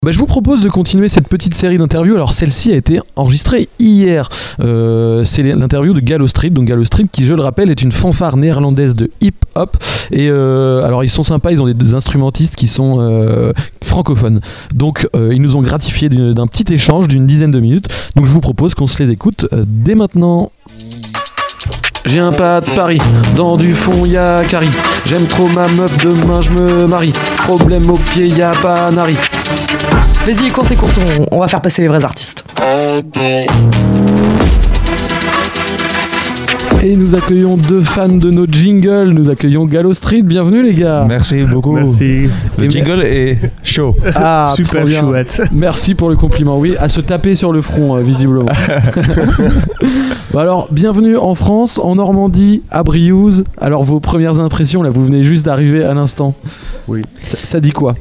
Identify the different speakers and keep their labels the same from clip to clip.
Speaker 1: Je vous propose de continuer cette petite série d'interviews. Alors celle-ci a été enregistrée hier. C'est l'interview de Gallo Street. Donc Gallo Street qui, je le rappelle, est une fanfare néerlandaise de hip-hop. Et alors ils sont sympas, ils ont des instrumentistes qui sont francophones. Donc ils nous ont gratifié d'un petit échange d'une dizaine de minutes. Donc je vous propose qu'on se les écoute dès maintenant. J'ai un pas de Paris, dans du fond y'a Carrie. J'aime trop ma meuf, demain je me marie. Problème au pied, y'a pas Nari.
Speaker 2: Vas-y, courte, on va faire passer les vrais artistes.
Speaker 1: Et nous accueillons deux fans de nos jingles. Nous accueillons Gallo Street. Bienvenue les gars.
Speaker 3: Merci beaucoup.
Speaker 4: Merci.
Speaker 3: Le jingle est chaud.
Speaker 1: Ah,
Speaker 4: super chouette.
Speaker 1: Merci pour le compliment. Oui, à se taper sur le front, visiblement. Alors, bienvenue en France, en Normandie, à Briouze. Alors, vos premières impressions, là, vous venez juste d'arriver à l'instant.
Speaker 4: Oui.
Speaker 1: Ça dit quoi?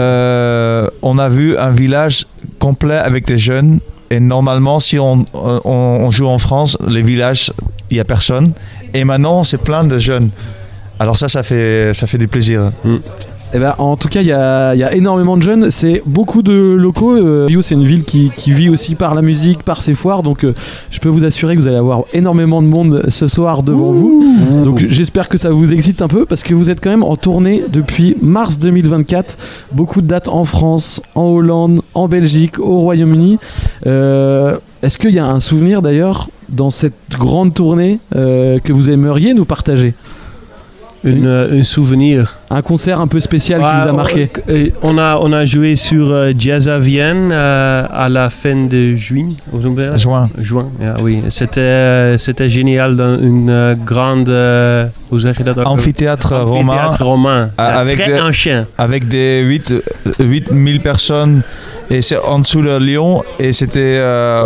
Speaker 3: On a vu un village complet avec des jeunes. Et normalement, si on joue en France, les villages, il n'y a personne. Et maintenant, c'est plein de jeunes. Alors ça fait du plaisir.
Speaker 1: Eh ben, en tout cas, il y a énormément de jeunes. C'est beaucoup de locaux. Briouze, c'est une ville qui vit aussi par la musique, par ses foires. Donc, je peux vous assurer que vous allez avoir énormément de monde ce soir devant vous. Donc, j'espère que ça vous excite un peu parce que vous êtes quand même en tournée depuis mars 2024. Beaucoup de dates en France, en Hollande, en Belgique, au Royaume-Uni. Est-ce qu'il y a un souvenir d'ailleurs dans cette grande tournée que vous aimeriez nous partager?
Speaker 4: Un souvenir.
Speaker 1: Un concert un peu spécial qui vous a marqué.
Speaker 4: On a joué sur Jazz à Vienne à la fin de juin. Juin, oui. C'était génial dans une grande
Speaker 3: amphithéâtre romain.
Speaker 4: Très ancien.
Speaker 3: Avec des 8000 personnes. Et c'est en dessous de Lyon et c'était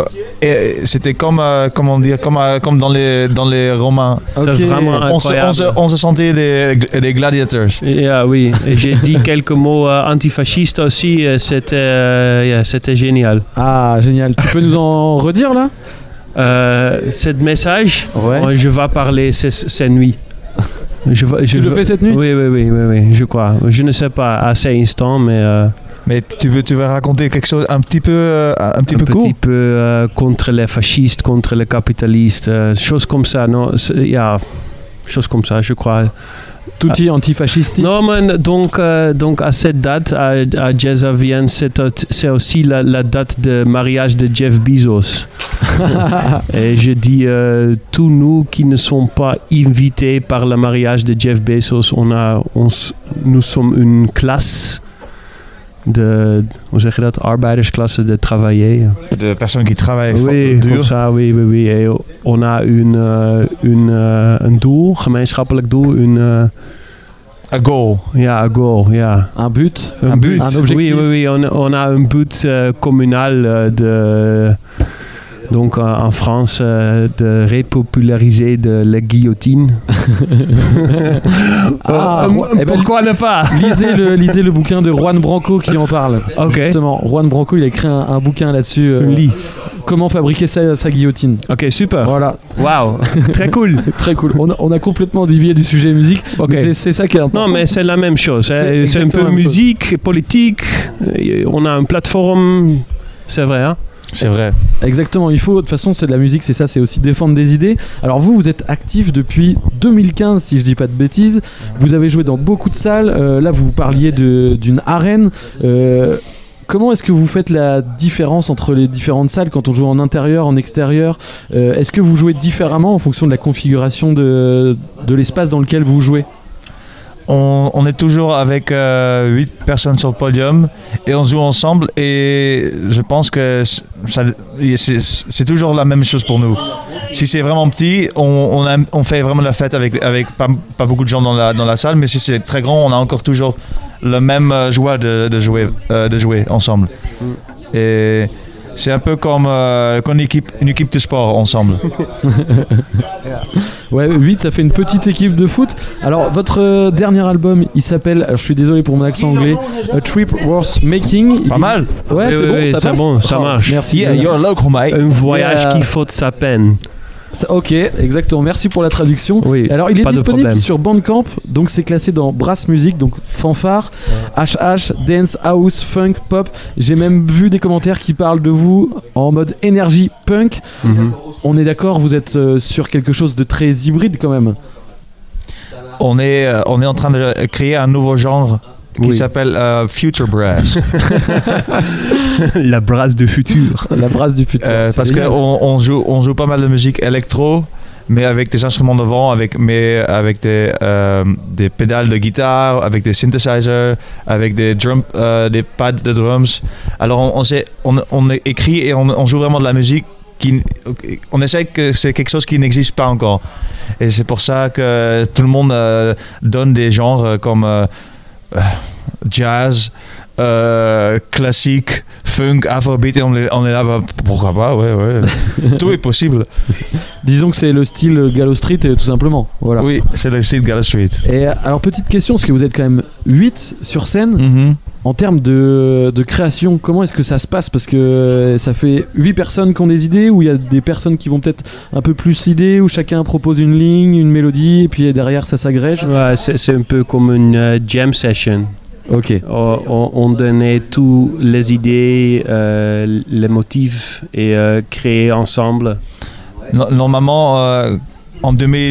Speaker 3: comme dans les Romains.
Speaker 4: Okay. C'est vraiment incroyable.
Speaker 3: On se sentait des gladiators.
Speaker 4: Oui, et j'ai dit quelques mots antifascistes aussi. C'était génial.
Speaker 1: Ah, génial. Tu peux nous en redire là?
Speaker 4: Ce message,
Speaker 1: ouais.
Speaker 4: Je vais parler cette nuit.
Speaker 1: Tu le fais cette nuit?
Speaker 4: Oui, je crois. Je ne sais pas à cet instant, mais...
Speaker 3: Mais tu veux raconter quelque chose un petit peu court?
Speaker 4: Un petit peu contre les fascistes, contre les capitalistes, choses comme ça, non? Choses comme ça, je crois.
Speaker 1: Tout est antifasciste.
Speaker 4: Non, mais donc à cette date, à Jazz à Vienne, c'est aussi la date de mariage de Jeff Bezos. Et je dis, tous nous qui ne sommes pas invités par le mariage de Jeff Bezos, nous sommes une classe hoe zeg je dat? Arbeidersklasse de travailler.
Speaker 3: De personnes qui travaillent
Speaker 4: dur.
Speaker 3: Comme
Speaker 4: ça, oui. Et on a een doel, gemeenschappelijk doel,
Speaker 3: a goal.
Speaker 4: Ja, een goal, ja.
Speaker 1: Un but.
Speaker 4: Un but.
Speaker 1: Un objectif.
Speaker 4: Oui. On a un but communal donc en France, de repopulariser la guillotine. Pourquoi ne pas?
Speaker 1: Lisez le bouquin de Juan Branco qui en parle.
Speaker 4: Okay.
Speaker 1: Justement, Juan Branco, il a écrit un bouquin là-dessus. Comment fabriquer sa guillotine.
Speaker 4: Ok, super.
Speaker 1: Voilà.
Speaker 4: Wow, très cool.
Speaker 1: Très cool. On a complètement dévié du sujet musique.
Speaker 4: Okay.
Speaker 1: C'est ça qui est important.
Speaker 4: Non, mais c'est la même chose. C'est un peu musique, politique. On a une plateforme. C'est vrai, hein?
Speaker 3: C'est vrai.
Speaker 1: Exactement, il faut, de toute façon c'est de la musique, c'est ça, c'est aussi défendre des idées. Alors vous êtes actif depuis 2015 si je dis pas de bêtises, vous avez joué dans beaucoup de salles, là vous parliez d'une arène. Comment est-ce que vous faites la différence entre les différentes salles quand on joue en intérieur, en extérieur? Est-ce que vous jouez différemment en fonction de la configuration de l'espace dans lequel vous jouez?
Speaker 3: On est toujours avec 8 personnes sur le podium et on joue ensemble et je pense que c'est toujours la même chose pour nous. Si c'est vraiment petit, on fait vraiment la fête avec pas beaucoup de gens dans la salle, mais si c'est très grand, on a encore toujours la même joie de jouer ensemble. Et c'est un peu comme une équipe de sport ensemble.
Speaker 1: Ouais, 8, ça fait une petite équipe de foot. Alors, votre dernier album, il s'appelle, alors, je suis désolé pour mon accent anglais, A Trip Worth Making.
Speaker 3: Pas mal.
Speaker 1: Ouais, c'est bon, ça passe.
Speaker 4: Bon, ça marche.
Speaker 1: Merci.
Speaker 3: Yeah, you're local, mate.
Speaker 4: Un voyage qui vaut sa peine.
Speaker 1: Ok, exactement. Merci pour la traduction.
Speaker 4: Oui,
Speaker 1: Alors, il est
Speaker 4: pas de
Speaker 1: disponible
Speaker 4: problème.
Speaker 1: sur Bandcamp, donc c'est classé dans Brass Music, donc fanfare, HH, dance, house, funk, pop. J'ai même vu des commentaires qui parlent de vous en mode énergie punk.
Speaker 4: Mhm.
Speaker 1: On est d'accord, vous êtes sur quelque chose de très hybride quand même.
Speaker 3: On est en train de créer un nouveau genre qui
Speaker 4: Oui.
Speaker 3: s'appelle Future Brass.
Speaker 4: La brasse de futur.
Speaker 1: La brasse du futur. C'est
Speaker 3: Parce
Speaker 1: génial.
Speaker 3: qu'on joue pas mal de musique électro, mais avec des instruments devant, avec des pédales de guitare, avec des synthesizers, avec des pads de drums. Alors on écrit et on joue vraiment de la musique. On essaie que c'est quelque chose qui n'existe pas encore. Et c'est pour ça que tout le monde donne des genres comme jazz, classique, funk, afrobeat, et on est là, pourquoi pas, ouais. Tout est possible.
Speaker 1: Disons que c'est le style Gallo Street, tout simplement. Voilà.
Speaker 3: Oui, c'est le style Gallo Street.
Speaker 1: Et alors, petite question, parce que vous êtes quand même 8 sur scène. En termes de création, comment est-ce que ça se passe? Parce que ça fait 8 personnes qui ont des idées, ou il y a des personnes qui vont peut-être un peu plus l'idée, où chacun propose une ligne, une mélodie, et puis derrière ça s'agrège.
Speaker 4: Ouais, c'est un peu comme une jam session.
Speaker 1: Ok.
Speaker 4: On donnait toutes les idées, les motifs et créer ensemble.
Speaker 3: Normalement, en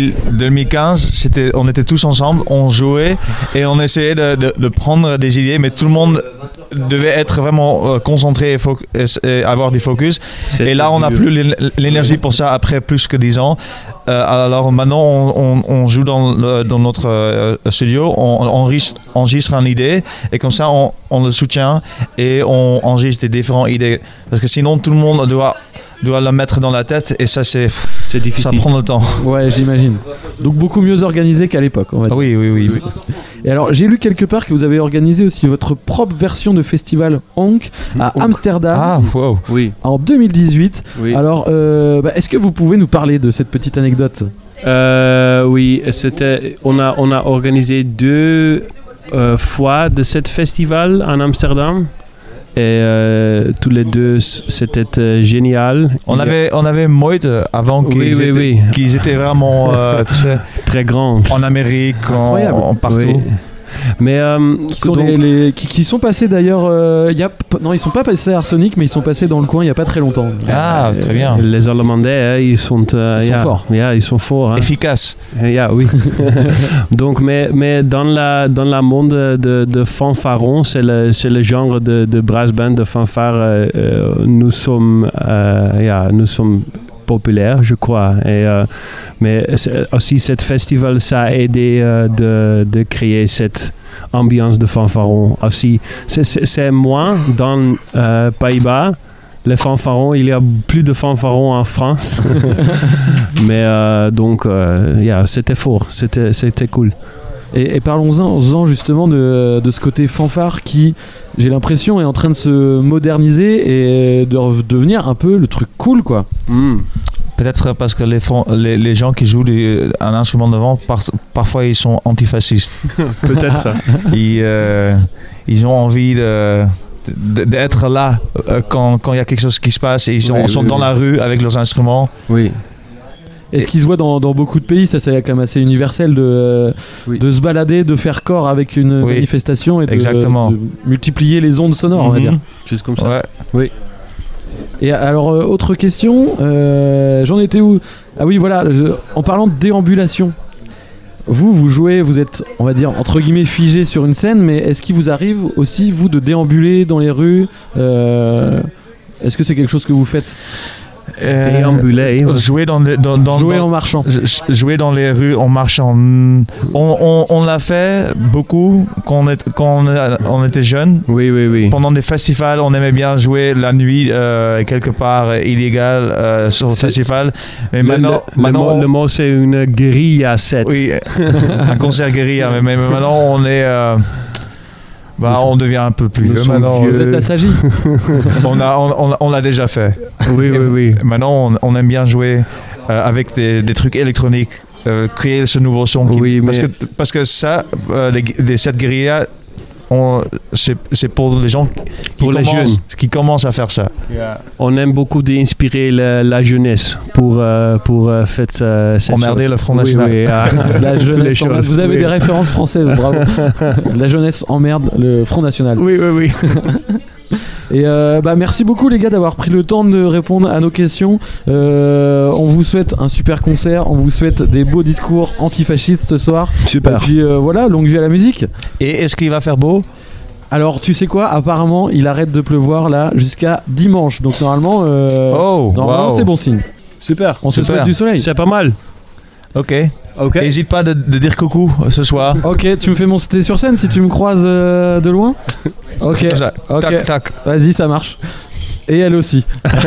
Speaker 3: 2015, on était tous ensemble, on jouait et on essayait de prendre des idées, mais tout le monde devait être vraiment concentré et avoir du focus. Et là, on n'a plus l'énergie pour ça après plus que 10 ans. Alors maintenant, on joue dans notre studio, on enregistre une idée et comme ça, on le soutient et on enregistre des différentes idées. Parce que sinon, tout le monde doit la mettre dans la tête et ça, c'est difficile. Ça prend le temps.
Speaker 1: Ouais, j'imagine. Donc beaucoup mieux organisé qu'à l'époque, on va dire.
Speaker 3: Oui.
Speaker 1: Et alors, j'ai lu quelque part que vous avez organisé aussi votre propre version de festival Honk à Amsterdam.
Speaker 3: Ah, wow.
Speaker 4: Oui.
Speaker 1: En 2018.
Speaker 4: Oui.
Speaker 1: Alors, est-ce que vous pouvez nous parler de cette petite anecdote?
Speaker 4: Oui, on a organisé 2 fois de ce festival en Amsterdam. Et tous les 2, c'était génial.
Speaker 3: On avait Moite avant qu'ils étaient vraiment tu sais,
Speaker 4: très grands.
Speaker 3: En Amérique, partout.
Speaker 4: Oui. Mais
Speaker 1: qui sont passés d'ailleurs. Non, ils sont pas passés à Arsenic, mais ils sont passés dans le coin il y a pas très longtemps.
Speaker 3: Ah, très bien.
Speaker 4: Les Hollandais, ils sont
Speaker 1: forts.
Speaker 4: Ils sont forts. Hein.
Speaker 3: Efficaces.
Speaker 4: Oui. Donc, mais dans la monde de fanfaron, c'est le genre de brass band de fanfare. Nous sommes populaires, je crois. Mais aussi, cet festival, ça a aidé de créer cette ambiance de fanfaron. Aussi, c'est moins dans Pays-Bas. Les fanfarons, il y a plus de fanfarons en France. Mais donc, c'était fort. C'était cool.
Speaker 1: Et parlons-en justement de ce côté fanfare qui, j'ai l'impression, est en train de se moderniser et de devenir un peu le truc cool, quoi.
Speaker 3: Peut-être parce que les gens qui jouent un instrument devant, parfois ils sont antifascistes.
Speaker 4: Peut-être ça.
Speaker 3: Ils ont envie d'être là quand il y a quelque chose qui se passe et ils sont dans la rue avec leurs instruments.
Speaker 4: Oui.
Speaker 1: Et ce qui se voit dans beaucoup de pays, ça c'est quand même assez universel de se balader, de faire corps avec une manifestation et de multiplier les ondes sonores, on va dire.
Speaker 4: Juste comme ça.
Speaker 3: Ouais.
Speaker 4: Oui.
Speaker 1: Et alors, autre question, j'en étais où? Ah oui, voilà, en parlant de déambulation. Vous jouez, vous êtes, on va dire, entre guillemets, figé sur une scène, mais est-ce qu'il vous arrive aussi, vous, de déambuler dans les rues? Est-ce que c'est quelque chose que vous faites?
Speaker 4: Déambuler.
Speaker 3: Jouer
Speaker 1: en marchant.
Speaker 3: Jouer dans les rues en marchant. On l'a fait beaucoup quand on était jeune.
Speaker 4: Oui.
Speaker 3: Pendant des festivals, on aimait bien jouer la nuit quelque part illégal sur le festival. Mais maintenant,
Speaker 4: le mot c'est une guérilla set.
Speaker 3: Oui, un concert guérilla. Mais maintenant on est. On devient un peu plus vieux maintenant.
Speaker 1: Vous êtes assagi.
Speaker 3: on l'a déjà fait.
Speaker 4: Oui.
Speaker 3: Maintenant, on aime bien jouer avec des trucs électroniques, créer ce nouveau son. Parce que ça, cette guérilla, c'est pour les gens
Speaker 4: Pour les jeunes.
Speaker 3: qui commencent à faire ça.
Speaker 4: On aime beaucoup d'inspirer la jeunse pour faire cette
Speaker 3: Emmerder
Speaker 4: chose.
Speaker 3: le Front National.
Speaker 4: Oui,
Speaker 1: La
Speaker 4: toutes les
Speaker 1: jeunesse emmerde.
Speaker 4: choses.
Speaker 1: Vous avez
Speaker 4: Oui.
Speaker 1: des références françaises, bravo. La jeunesse emmerde le Front National.
Speaker 4: Oui.
Speaker 1: Et merci beaucoup les gars d'avoir pris le temps de répondre à nos questions. On vous souhaite un super concert, on vous souhaite des beaux discours antifascistes ce soir.
Speaker 4: Super.
Speaker 1: Et puis voilà, longue vie à la musique.
Speaker 3: Et est-ce qu'il va faire beau?
Speaker 1: Alors tu sais quoi, apparemment il arrête de pleuvoir là jusqu'à dimanche. Donc normalement,
Speaker 3: wow.
Speaker 1: c'est bon signe.
Speaker 4: Super.
Speaker 1: On se
Speaker 3: Super.
Speaker 1: souhaite du soleil.
Speaker 4: C'est pas mal.
Speaker 3: Ok.
Speaker 4: Ok.
Speaker 3: N'hésite pas de dire coucou ce soir.
Speaker 1: Ok, tu me fais monter sur scène si tu me croises de loin. Ok,
Speaker 3: Comme ça.
Speaker 1: ok.
Speaker 3: Tac, tac.
Speaker 1: Vas-y, ça marche. Et elle aussi.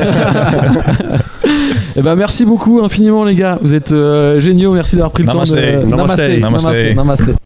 Speaker 1: Et merci beaucoup infiniment les gars. Vous êtes géniaux. Merci d'avoir pris le
Speaker 3: Namasté.
Speaker 1: temps de.
Speaker 3: Namasté.
Speaker 1: Namasté.